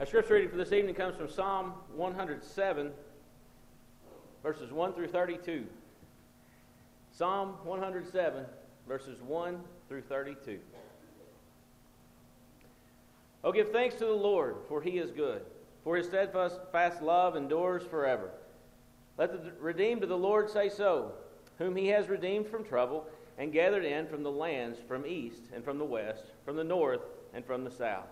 Our scripture reading for this evening comes from Psalm 107, verses 1 through 32. Psalm 107, verses 1 through 32. Oh, give thanks to the Lord, for he is good, for his steadfast love endures forever. Let the redeemed of the Lord say so, whom he has redeemed from trouble, and gathered in from the lands from east and from the west, from the north and from the south.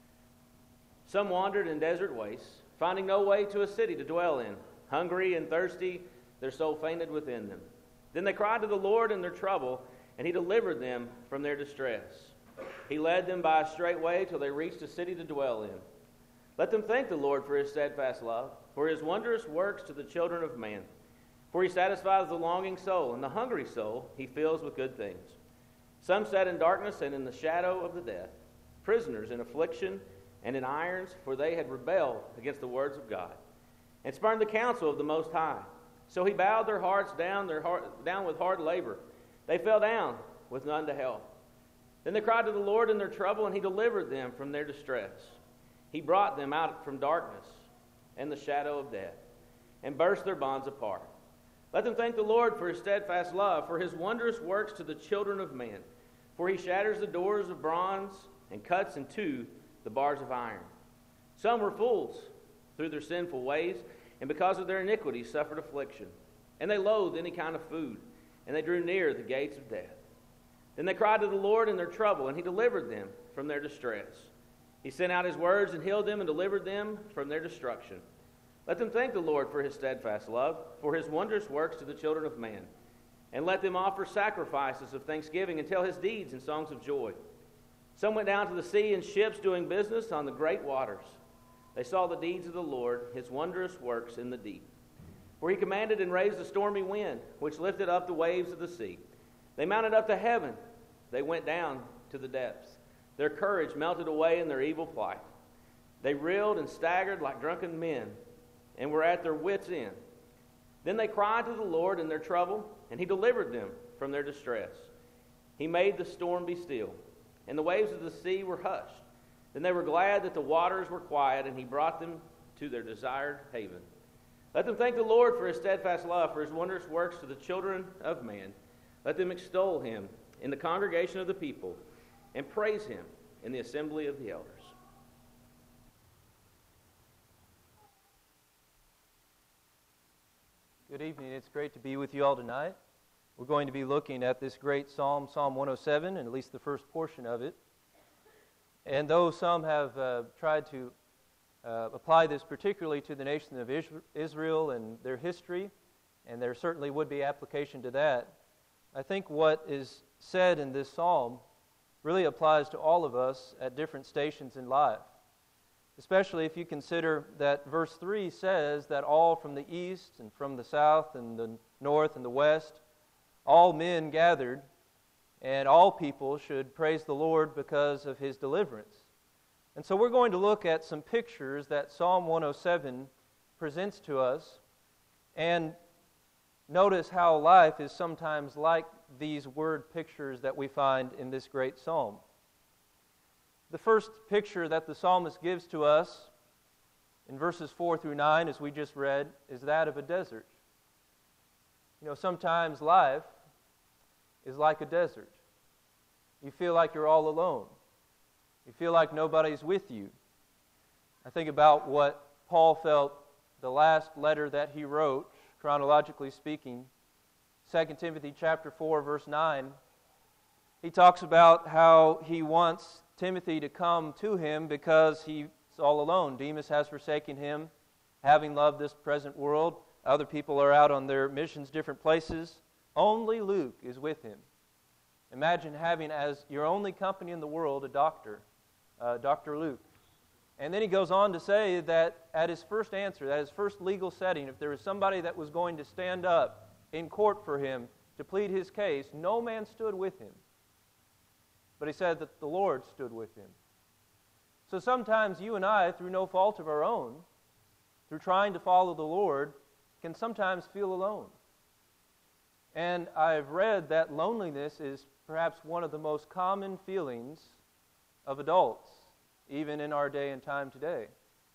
Some wandered in desert wastes, finding no way to a city to dwell in. Hungry and thirsty, their soul fainted within them. Then they cried to the Lord in their trouble, and he delivered them from their distress. He led them by a straight way till they reached a city to dwell in. Let them thank the Lord for his steadfast love, for his wondrous works to the children of man. For he satisfies the longing soul, and the hungry soul he fills with good things. Some sat in darkness and in the shadow of the death, prisoners in affliction and in irons, for they had rebelled against the words of God, and spurned the counsel of the Most High. So he bowed their hearts down with hard labor. They fell down with none to help. Then they cried to the Lord in their trouble, and he delivered them from their distress. He brought them out from darkness and the shadow of death, and burst their bonds apart. Let them thank the Lord for his steadfast love, for his wondrous works to the children of man. For he shatters the doors of bronze and cuts in two the bars of iron. Some were fools through their sinful ways, and because of their iniquities suffered affliction. And they loathed any kind of food, and they drew near the gates of death. Then they cried to the Lord in their trouble, and he delivered them from their distress. He sent out his words and healed them and delivered them from their destruction. Let them thank the Lord for his steadfast love, for his wondrous works to the children of man. And let them offer sacrifices of thanksgiving and tell his deeds in songs of joy. Some went down to the sea in ships doing business on the great waters. They saw the deeds of the Lord, his wondrous works in the deep. For he commanded and raised a stormy wind, which lifted up the waves of the sea. They mounted up to heaven. They went down to the depths. Their courage melted away in their evil plight. They reeled and staggered like drunken men, and were at their wits' end. Then they cried to the Lord in their trouble, and he delivered them from their distress. He made the storm be still, and the waves of the sea were hushed. Then they were glad that the waters were quiet, and he brought them to their desired haven. Let them thank the Lord for his steadfast love, for his wondrous works to the children of man. Let them extol him in the congregation of the people, and praise him in the assembly of the elders. Good evening. It's great to be with you all tonight. We're going to be looking at this great psalm, Psalm 107, and at least the first portion of it. And though some have tried to apply this particularly to the nation of Israel and their history, and there certainly would be application to that, I think what is said in this psalm really applies to all of us at different stations in life. Especially if you consider that verse 3 says that all from the east and from the south and the north and the west, all men gathered, and all people should praise the Lord because of his deliverance. And so we're going to look at some pictures that Psalm 107 presents to us, and notice how life is sometimes like these word pictures that we find in this great psalm. The first picture that the psalmist gives to us in verses 4 through 9, as we just read, is that of a desert. You know, sometimes life is like a desert. You feel like you're all alone. You feel like nobody's with you. I think about what Paul felt the last letter that he wrote, chronologically speaking, 2 Timothy chapter 4, verse 9. He talks about how he wants Timothy to come to him because he's all alone. Demas has forsaken him, having loved this present world. Other people are out on their missions, different places. Only Luke is with him. Imagine having as your only company in the world a doctor, Dr. Luke. And then he goes on to say that at his first answer, at his first legal setting, if there was somebody that was going to stand up in court for him to plead his case, no man stood with him. But he said that the Lord stood with him. So sometimes you and I, through no fault of our own, through trying to follow the Lord, can sometimes feel alone. And I've read that loneliness is perhaps one of the most common feelings of adults, even in our day and time today.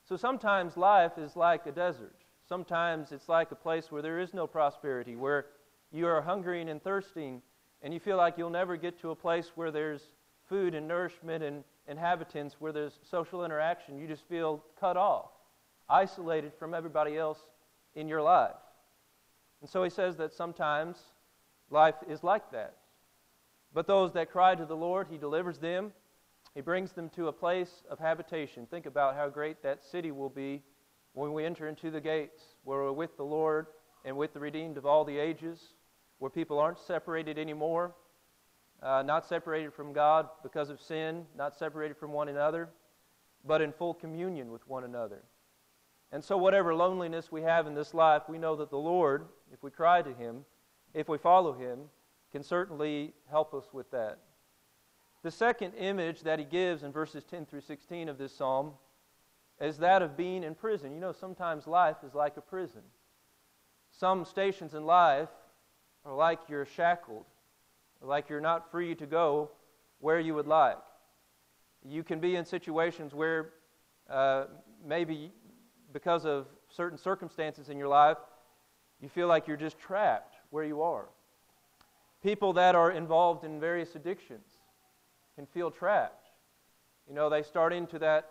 So sometimes life is like a desert. Sometimes it's like a place where there is no prosperity, where you are hungering and thirsting, and you feel like you'll never get to a place where there's food and nourishment and inhabitants, where there's social interaction. You just feel cut off, isolated from everybody else in your life. And so he says that sometimes life is like that. But those that cry to the Lord, He delivers them. He brings them to a place of habitation. Think about how great that city will be when we enter into the gates, where we're with the Lord and with the redeemed of all the ages, where people aren't separated anymore, not separated from God because of sin, not separated from one another, but in full communion with one another. And so whatever loneliness we have in this life, we know that the Lord, if we cry to Him, if we follow Him, can certainly help us with that. The second image that he gives in verses 10 through 16 of this psalm is that of being in prison. You know, sometimes life is like a prison. Some stations in life are like you're shackled, or like you're not free to go where you would like. You can be in situations where maybe because of certain circumstances in your life, you feel like you're just trapped where you are. People that are involved in various addictions can feel trapped. You know, they start into that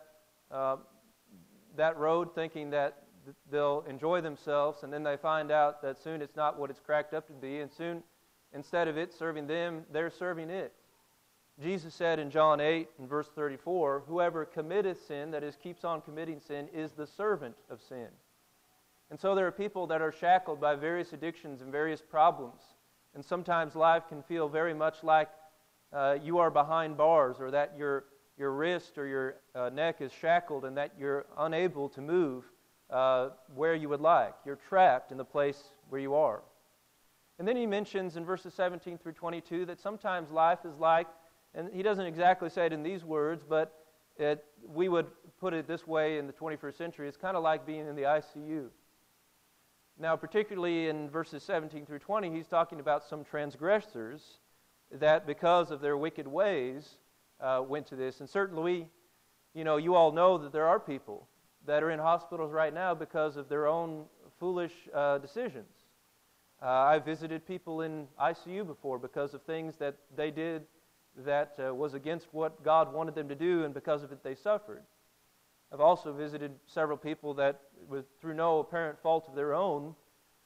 road thinking that they'll enjoy themselves, and then they find out that soon it's not what it's cracked up to be, and soon, instead of it serving them, they're serving it. Jesus said in John 8, in verse 34, "Whoever committeth sin," that is, keeps on committing sin, "is the servant of sin." And so there are people that are shackled by various addictions and various problems. And sometimes life can feel very much like you are behind bars, or that your wrist or your neck is shackled and that you're unable to move where you would like. You're trapped in the place where you are. And then he mentions in verses 17 through 22 that sometimes life is like, and he doesn't exactly say it in these words, but we would put it this way in the 21st century, it's kind of like being in the ICU. Now, particularly in verses 17 through 20, he's talking about some transgressors that because of their wicked ways went to this. And certainly, you all know that there are people that are in hospitals right now because of their own foolish decisions. I've visited people in ICU before because of things that they did that was against what God wanted them to do, and because of it they suffered. I've also visited several people that, through no apparent fault of their own,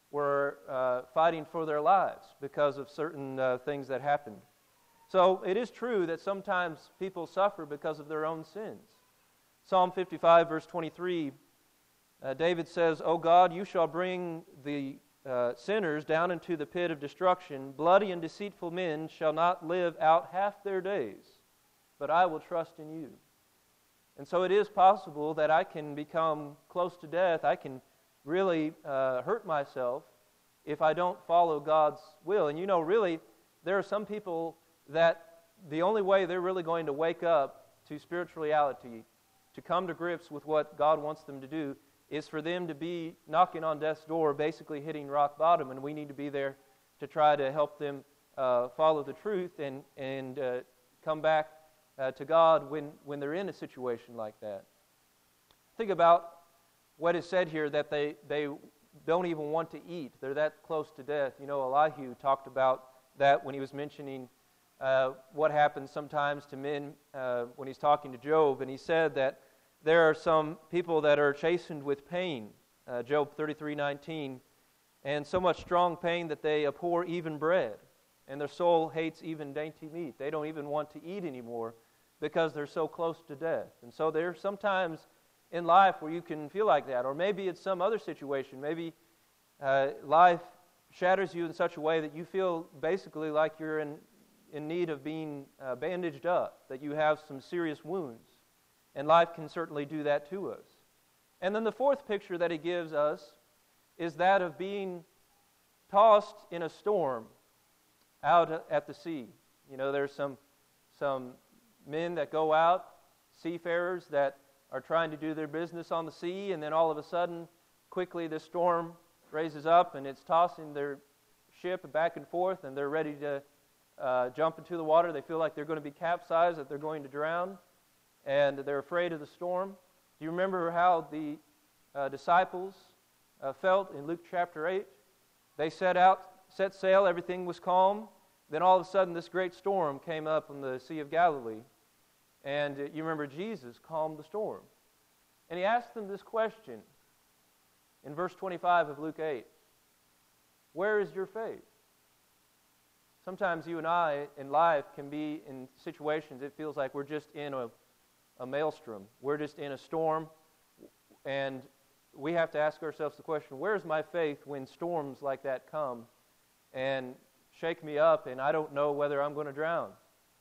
were fighting for their lives because of certain things that happened. So it is true that sometimes people suffer because of their own sins. Psalm 55, verse 23, David says, "O God, you shall bring the sinners down into the pit of destruction. Bloody and deceitful men shall not live out half their days, but I will trust in you." And so it is possible that I can become close to death. I can really hurt myself if I don't follow God's will. And really, there are some people that the only way they're really going to wake up to spiritual reality, to come to grips with what God wants them to do, is for them to be knocking on death's door, basically hitting rock bottom, and we need to be there to try to help them follow the truth and come back to God when they're in a situation like that. Think about what is said here, that they don't even want to eat. They're that close to death. Elihu talked about that when he was mentioning what happens sometimes to men when he's talking to Job, and he said that there are some people that are chastened with pain, Job 33:19, and so much strong pain that they abhor even bread, and their soul hates even dainty meat. They don't even want to eat anymore because they're so close to death. And so there's sometimes in life where you can feel like that, or maybe it's some other situation. Maybe life shatters you in such a way that you feel basically like you're in need of being bandaged up, that you have some serious wounds. And life can certainly do that to us. And then the fourth picture that he gives us is that of being tossed in a storm out at the sea. There's some men that go out, seafarers that are trying to do their business on the sea, and then all of a sudden, quickly the storm raises up and it's tossing their ship back and forth, and they're ready to jump into the water. They feel like they're going to be capsized, that they're going to drown, and they're afraid of the storm. Do you remember how the disciples felt in Luke chapter 8? They set sail, everything was calm. Then all of a sudden this great storm came up on the Sea of Galilee. And you remember Jesus calmed the storm. And he asked them this question in verse 25 of Luke 8. Where is your faith? Sometimes you and I in life can be in situations it feels like we're just in a maelstrom. We're just in a storm, and we have to ask ourselves the question, where's my faith when storms like that come and shake me up and I don't know whether I'm going to drown?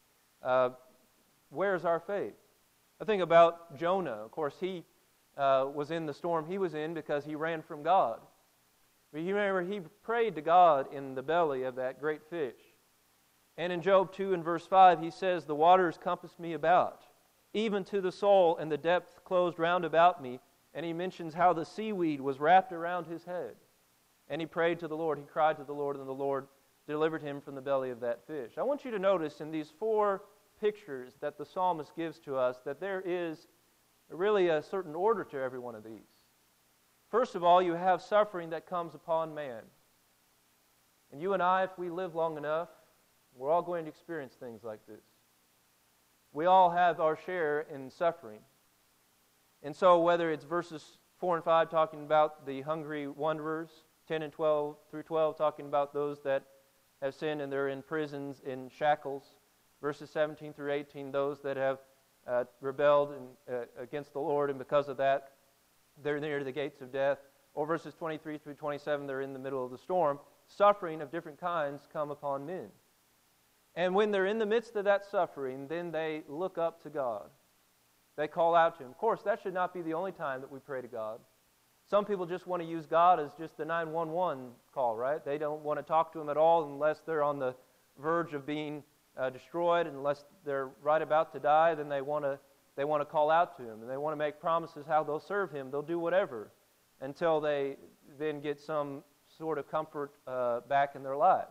Where's our faith? I think about Jonah. Of course, he was in the storm he was in because he ran from God. But you remember, he prayed to God in the belly of that great fish. And in Job 2 and verse 5, he says, the waters compassed me about, even to the soul, and the depth closed round about me. And he mentions how the seaweed was wrapped around his head. And he prayed to the Lord, he cried to the Lord, and the Lord delivered him from the belly of that fish. I want you to notice in these four pictures that the psalmist gives to us that there is really a certain order to every one of these. First of all, you have suffering that comes upon man. And you and I, if we live long enough, we're all going to experience things like this. We all have our share in suffering. And so whether it's verses 4 and 5 talking about the hungry wanderers, 10 and 12 through 12 talking about those that have sinned and they're in prisons, in shackles, verses 17 through 18, those that have rebelled against the Lord, and because of that, they're near the gates of death. Or verses 23 through 27, they're in the middle of the storm. Suffering of different kinds come upon men. And when they're in the midst of that suffering, then they look up to God. They call out to Him. Of course, that should not be the only time that we pray to God. Some people just want to use God as just the 911 call, right? They don't want to talk to Him at all unless they're on the verge of being destroyed, unless they're right about to die. Then they want to call out to Him, and they want to make promises how they'll serve Him. They'll do whatever until they then get some sort of comfort back in their lives.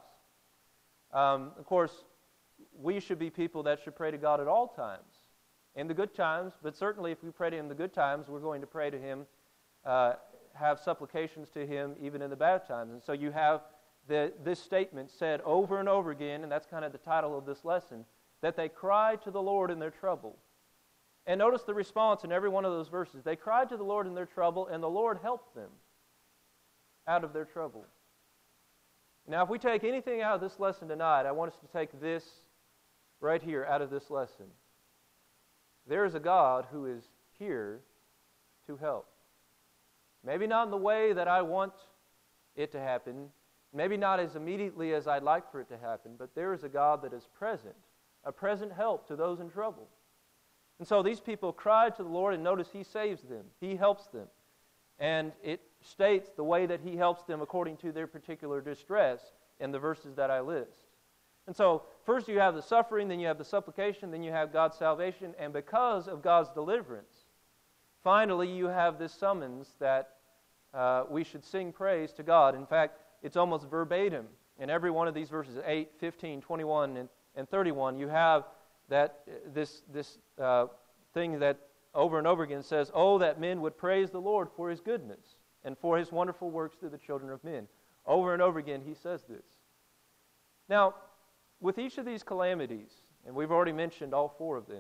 Of course, we should be people that should pray to God at all times, in the good times, but certainly if we pray to Him in the good times, we're going to pray to Him, have supplications to Him even in the bad times. And so you have this statement said over and over again, and that's kind of the title of this lesson, that they cried to the Lord in their trouble. And notice the response in every one of those verses. They cried to the Lord in their trouble, and the Lord helped them out of their trouble. Now, if we take anything out of this lesson tonight, I want us to take this right here out of this lesson. There is a God who is here to help. Maybe not in the way that I want it to happen, maybe not as immediately as I'd like for it to happen, but there is a God that is present, a present help to those in trouble. And so these people cried to the Lord, and notice He saves them. He helps them. And it states the way that He helps them according to their particular distress in the verses that I list. And so first you have the suffering, then you have the supplication, then you have God's salvation, and because of God's deliverance, finally you have this summons that we should sing praise to God. In fact, it's almost verbatim in every one of these verses, 8, 15, 21, and 31. You have that this thing that over and over again says, "Oh, that men would praise the Lord for His goodness and for His wonderful works through the children of men." Over and over again He says this. Now, with each of these calamities, and we've already mentioned all four of them,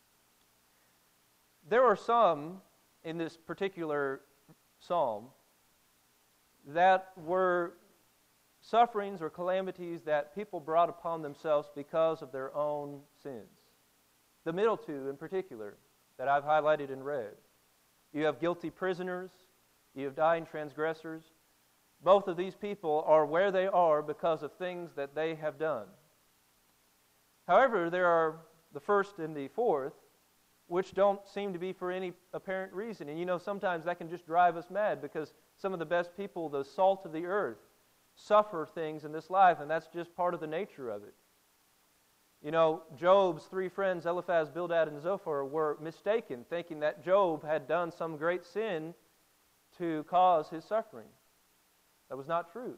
there are some in this particular psalm that were sufferings or calamities that people brought upon themselves because of their own sins. The middle two in particular that I've highlighted and read. You have guilty prisoners, you have dying transgressors. Both of these people are where they are because of things that they have done. However, there are the first and the fourth, which don't seem to be for any apparent reason. And you know, sometimes that can just drive us mad because some of the best people, the salt of the earth, suffer things in this life, and that's just part of the nature of it. You know, Job's three friends, Eliphaz, Bildad, and Zophar, were mistaken, thinking that Job had done some great sin to cause his suffering. That was not true.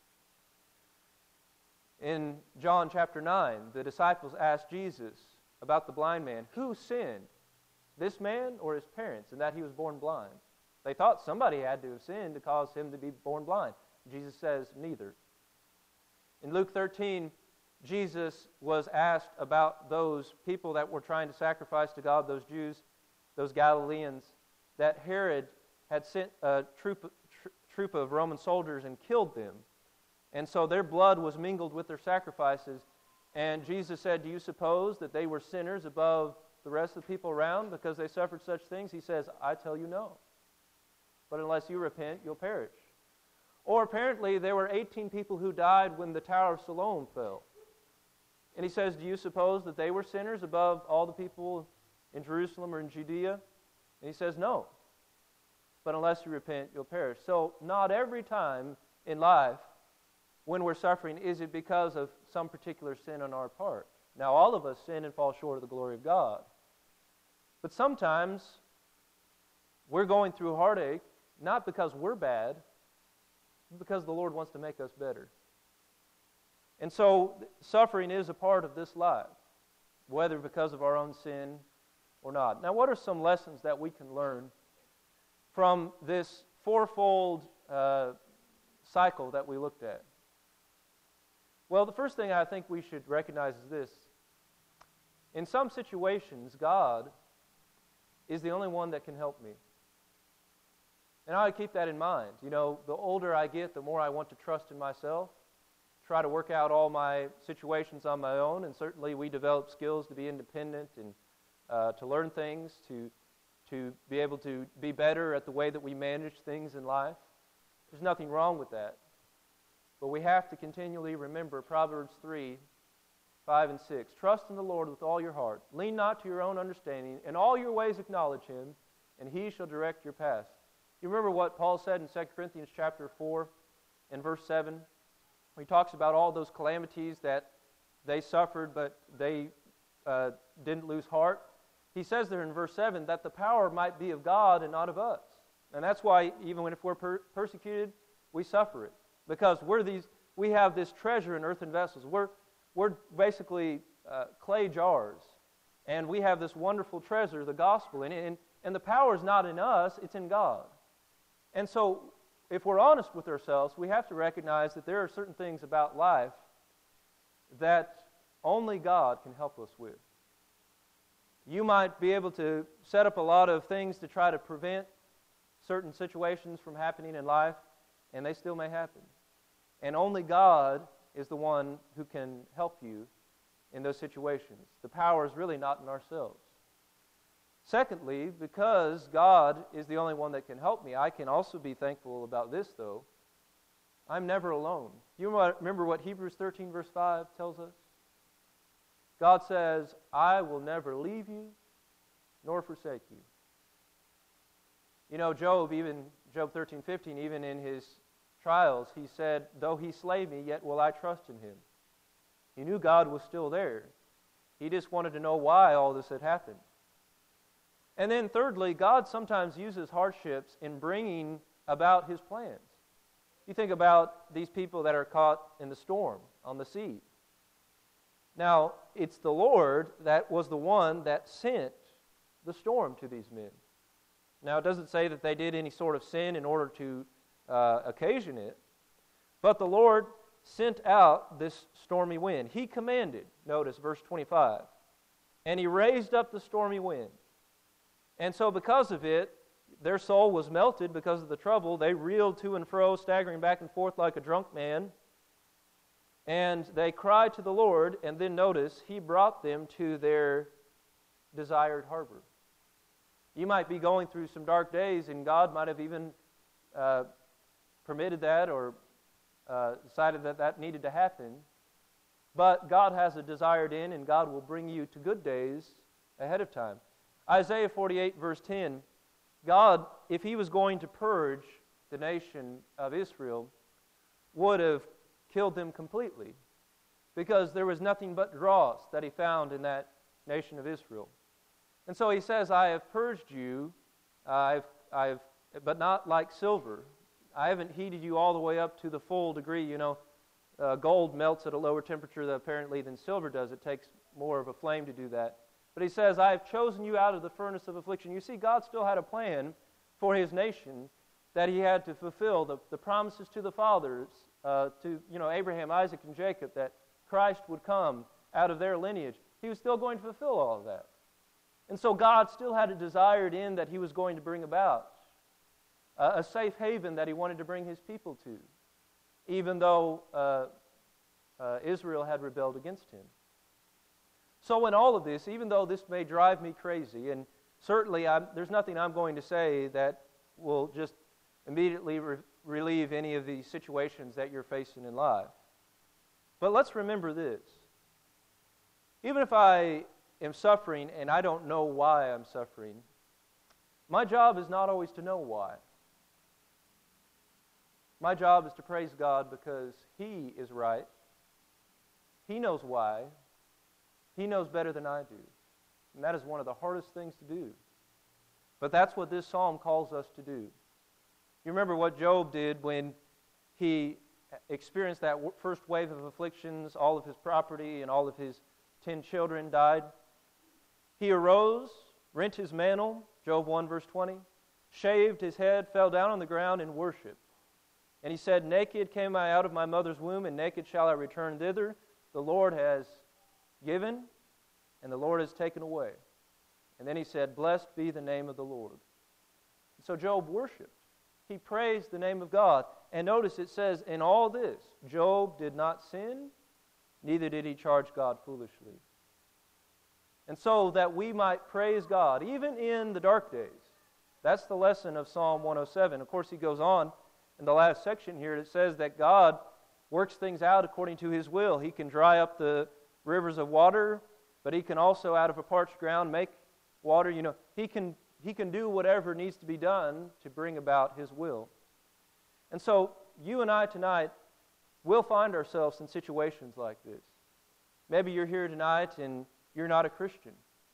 In John chapter 9, the disciples asked Jesus about the blind man, who sinned, this man or his parents, in that he was born blind? They thought somebody had to have sinned to cause him to be born blind. Jesus says, neither. In Luke 13, Jesus was asked about those people that were trying to sacrifice to God, those Jews, those Galileans, that Herod had sent a troop of Roman soldiers and killed them. And so their blood was mingled with their sacrifices. And Jesus said, do you suppose that they were sinners above the rest of the people around because they suffered such things? He says, I tell you no. But unless you repent, you'll perish. Or apparently there were 18 people who died when the Tower of Siloam fell. And he says, do you suppose that they were sinners above all the people in Jerusalem or in Judea? And he says, no. But unless you repent, you'll perish. So not every time in life when we're suffering is it because of some particular sin on our part. Now, all of us sin and fall short of the glory of God. But sometimes we're going through heartache not because we're bad, but because the Lord wants to make us better. And so suffering is a part of this life, whether because of our own sin or not. Now, what are some lessons that we can learn from this fourfold cycle that we looked at? Well, the first thing I think we should recognize is this. In some situations, God is the only one that can help me. And I keep that in mind. You know, the older I get, the more I want to trust in myself, try to work out all my situations on my own, and certainly we develop skills to be independent and to learn things, to be able to be better at the way that we manage things in life. There's nothing wrong with that. But we have to continually remember Proverbs 3, 5 and 6. Trust in the Lord with all your heart. Lean not to your own understanding. In all your ways acknowledge Him, and He shall direct your paths. You remember what Paul said in 2 Corinthians chapter 4 and verse 7? He talks about all those calamities that they suffered, but they didn't lose heart. He says there in verse 7 that the power might be of God and not of us. And that's why even if we're persecuted, we suffer it. Because we have this treasure in earthen vessels. We're basically clay jars. And we have this wonderful treasure, the gospel. And the power is not in us, it's in God. And so if we're honest with ourselves, we have to recognize that there are certain things about life that only God can help us with. You might be able to set up a lot of things to try to prevent certain situations from happening in life, and they still may happen. And only God is the one who can help you in those situations. The power is really not in ourselves. Secondly, because God is the only one that can help me, I can also be thankful about this, though. I'm never alone. You remember what Hebrews 13, verse 5 tells us? God says, I will never leave you nor forsake you. You know, Job 13:15, even in his trials, he said, though he slay me, yet will I trust in him. He knew God was still there. He just wanted to know why all this had happened. And then thirdly, God sometimes uses hardships in bringing about His plans. You think about these people that are caught in the storm on the sea. Now, it's the Lord that was the one that sent the storm to these men. Now, it doesn't say that they did any sort of sin in order to occasion it, but the Lord sent out this stormy wind. He commanded, notice verse 25, and He raised up the stormy wind. And so because of it, their soul was melted because of the trouble. They reeled to and fro, staggering back and forth like a drunk man. And they cried to the Lord, and then notice, He brought them to their desired harbor. You might be going through some dark days, and God might have even permitted that or decided that that needed to happen. But God has a desired end, and God will bring you to good days ahead of time. Isaiah 48, verse 10, God, if He was going to purge the nation of Israel, would have killed them completely, because there was nothing but dross that He found in that nation of Israel. And so He says, I have purged you, but not like silver. I haven't heated you all the way up to the full degree. You know, gold melts at a lower temperature apparently than silver does. It takes more of a flame to do that. But he says, I have chosen you out of the furnace of affliction. You see, God still had a plan for his nation that he had to fulfill. The promises to the fathers, to Abraham, Isaac, and Jacob, that Christ would come out of their lineage. He was still going to fulfill all of that. And so God still had a desired end that he was going to bring about, a safe haven that he wanted to bring his people to, even though Israel had rebelled against him. So in all of this, even though this may drive me crazy, and certainly there's nothing I'm going to say that will just immediately relieve any of the situations that you're facing in life. But let's remember this. Even if I am suffering and I don't know why I'm suffering, my job is not always to know why. My job is to praise God because he is right. He knows why. He knows better than I do. And that is one of the hardest things to do. But that's what this psalm calls us to do. You remember what Job did when he experienced that first wave of afflictions, all of his property and all of his 10 children died. He arose, rent his mantle, Job 1 verse 20, shaved his head, fell down on the ground and worshiped. And he said, naked came I out of my mother's womb, and naked shall I return thither. The Lord has given, and the Lord has taken away. And then he said, blessed be the name of the Lord. And so Job worshiped. He praised the name of God. And notice it says, in all this, Job did not sin, neither did he charge God foolishly. And so that we might praise God, even in the dark days. That's the lesson of Psalm 107. Of course, he goes on in the last section here. It says that God works things out according to his will. He can dry up the rivers of water, but he can also, out of a parched ground, make water. He can do whatever needs to be done to bring about his will. And so you and I tonight will find ourselves in situations like this. Maybe you're here tonight and you're not a Christian.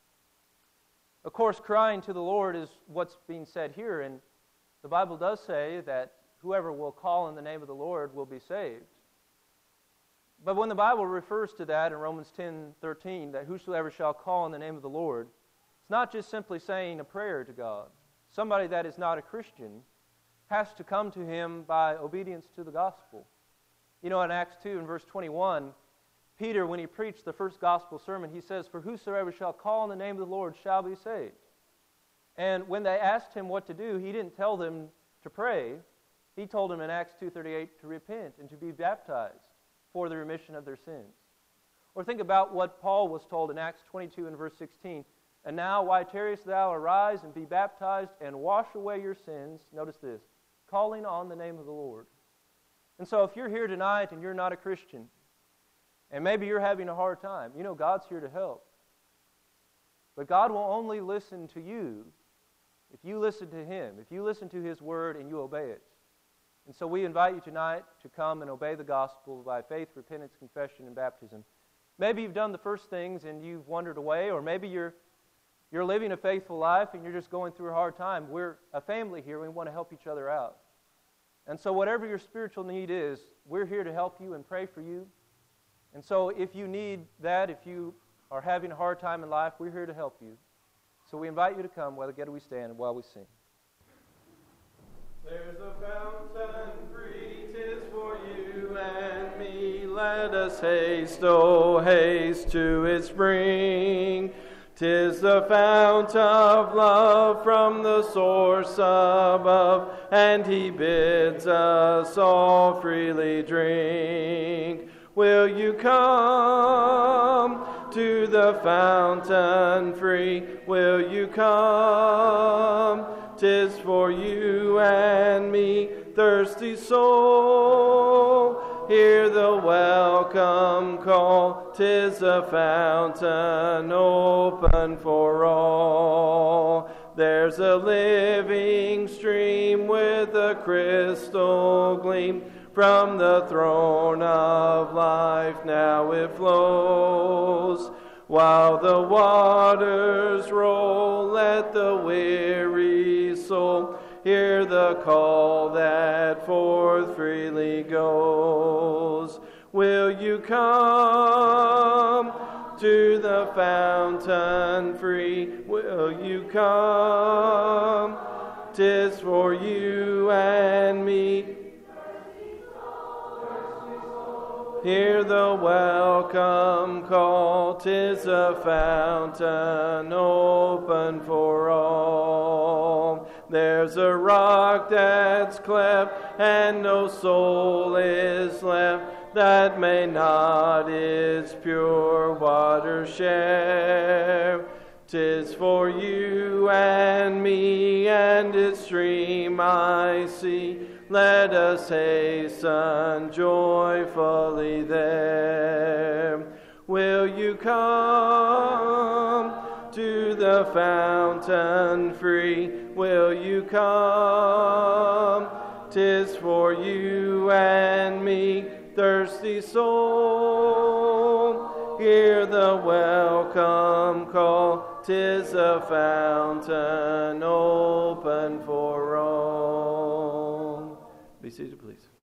Of course, crying to the Lord is what's being said here, and the Bible does say that whoever will call in the name of the Lord will be saved. But when the Bible refers to that in Romans 10:13, that whosoever shall call in the name of the Lord, it's not just simply saying a prayer to God. Somebody that is not a Christian has to come to him by obedience to the gospel. In Acts 2 and verse 21, Peter, when he preached the first gospel sermon, he says, for whosoever shall call in the name of the Lord shall be saved. And when they asked him what to do, he didn't tell them to pray. He told them in Acts 2:38 to repent and to be baptized for the remission of their sins. Or think about what Paul was told in Acts 22 and verse 16. And now, why tarriest thou? Arise and be baptized and wash away your sins. Notice this, calling on the name of the Lord. And so if you're here tonight and you're not a Christian, and maybe you're having a hard time, God's here to help. But God will only listen to you if you listen to him, if you listen to his word and you obey it. And so we invite you tonight to come and obey the gospel by faith, repentance, confession, and baptism. Maybe you've done the first things and you've wandered away, or maybe you're living a faithful life and you're just going through a hard time. We're a family here. We want to help each other out. And so whatever your spiritual need is, we're here to help you and pray for you. And so if you need that, if you are having a hard time in life, we're here to help you. So we invite you to come, together we stand while we sing. There's a fountain free, 'tis for you and me. Let us haste, oh haste to its spring. 'Tis the fount of love from the source above, and he bids us all freely drink. Will you come to the fountain free? Will you come? 'Tis for you and me, thirsty soul. Hear the welcome call. 'Tis a fountain open for all. There's a living stream with a crystal gleam. From the throne of life now it flows. While the waters roll, let the weary soul hear the call that forth freely goes. Will you come to the fountain free, will you come? 'Tis for you and me. Hear the welcome call, 'tis a fountain open for all. There's a rock that's cleft, and no soul is left that may not its pure water share. 'Tis for you and me, and its stream I see. Let us hasten joyfully there. Will you come to the fountain free? Will you come? 'Tis for you and me, thirsty soul. Hear the welcome call, 'tis a fountain open for all. Be seated, please.